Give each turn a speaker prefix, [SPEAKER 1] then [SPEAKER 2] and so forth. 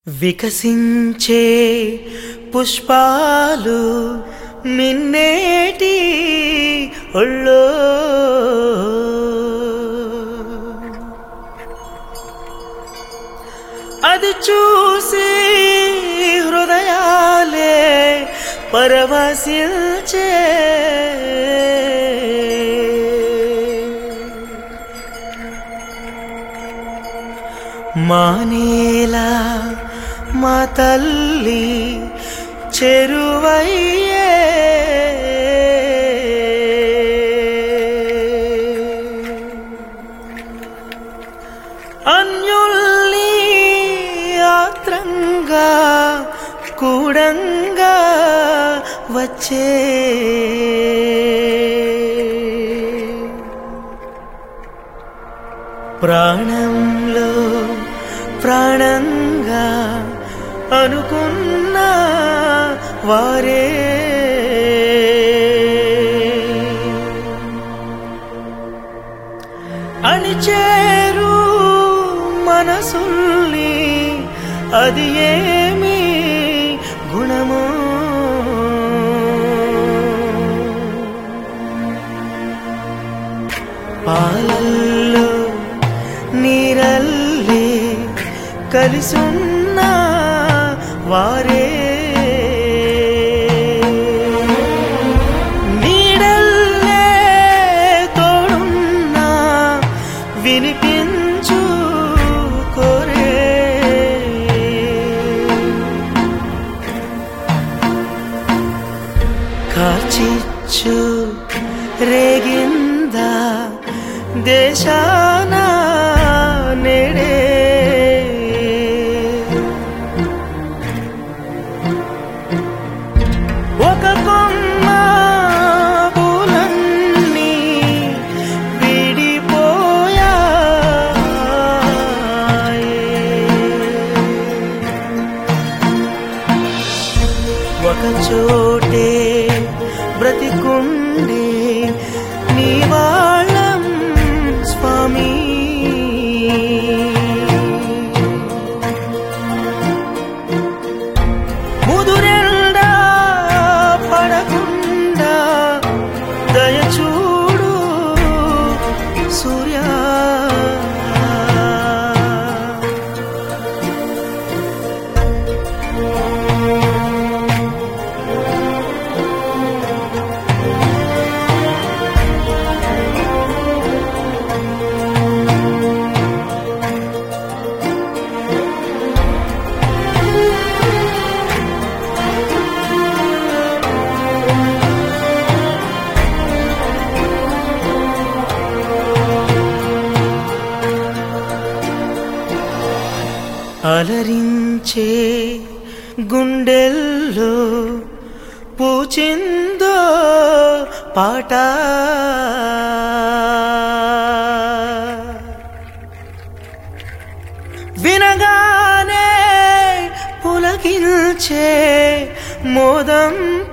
[SPEAKER 1] వికసించే పుష్పాలు మిన్నేటి ఒళ్ళో అది చూసి హృదయాలే పరవశించే మానేలా మా తల్లి చెరువయ్యే అన్యుల్ని ఆత్రంగా కూడంగా వచ్చే ప్రాణంలో ప్రాణంగా అనుకున్న వారే అణిచేరు మనసుల్ని అది ఏమి గుణమో పాలల్లో నీరల్లే కలిసున్న వారే నీడల్లే తోడున్నా వినిపించు కోరే కాచిచ్చు రేగిందా దేశాన నేడే ఒక కొమ్మ పూలన్నీ విడిపోయాయి ఒక చోటే బ్రతికుండే నీవాళం స్వామి ముదురెండా పడకుండా దయచూడు సూర్య అలరించే గుండెల్లో పూచిందో పాట వినగానే పులకించే మోదం